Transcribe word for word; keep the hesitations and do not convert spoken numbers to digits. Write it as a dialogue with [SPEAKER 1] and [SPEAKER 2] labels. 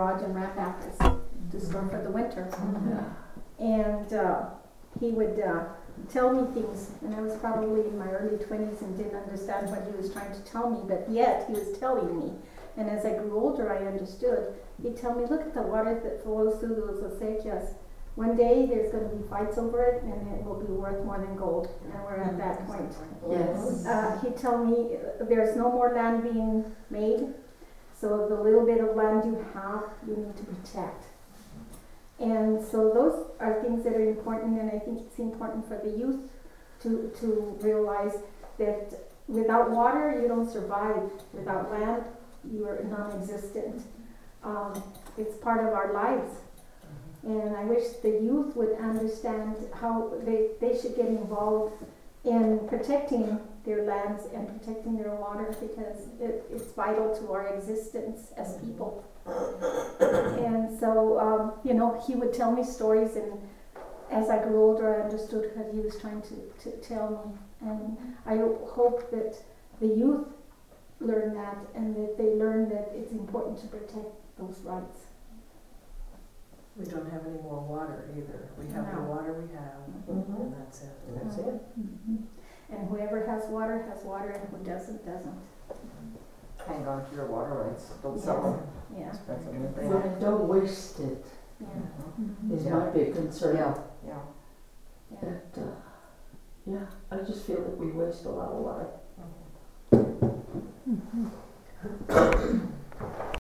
[SPEAKER 1] garage in Rapids to store for the winter.
[SPEAKER 2] Yeah.
[SPEAKER 1] And uh, he would uh, tell me things, and I was probably in my early twenties and didn't understand what he was trying to tell me, but yet he was telling me. And as I grew older, I understood. He'd tell me, look at the water that flows through those acequias. One day there's going to be fights over it, and it will be worth more than gold. And we're at that point.
[SPEAKER 2] Yes.
[SPEAKER 1] Uh, he'd tell me uh, there's no more land being made, so the little bit of land you have, you need to protect. And so those are things that are important, and I think it's important for the youth to, to realize that without water, you don't survive. Without land, you are non-existent. Um, it's part of our lives. And I wish the youth would understand how they, they should get involved in protecting their lands and protecting their water, because it, it's vital to our existence as people. And so, um, you know, he would tell me stories, and as I grew older, I understood what he was trying to, to tell me. And I hope that the youth learn that, and that they learn that it's important to protect those rights.
[SPEAKER 3] We don't have any more water either. We have the
[SPEAKER 1] No.
[SPEAKER 3] water we have,
[SPEAKER 2] Mhm.
[SPEAKER 3] and that's it.
[SPEAKER 2] That's it.
[SPEAKER 1] Mm-hmm. And whoever has water has water, and who doesn't, doesn't.
[SPEAKER 4] Hang on to your water rights, don't
[SPEAKER 1] Yes.
[SPEAKER 4] sell them.
[SPEAKER 1] Yeah,
[SPEAKER 4] That's a new thing.
[SPEAKER 2] But don't waste it,
[SPEAKER 1] yeah.
[SPEAKER 4] Mhm.
[SPEAKER 2] is
[SPEAKER 4] Yeah.
[SPEAKER 2] my big concern.
[SPEAKER 4] Yeah, yeah.
[SPEAKER 1] Yeah.
[SPEAKER 2] That, uh, yeah, I just feel that we waste a lot of water.
[SPEAKER 4] Mhm.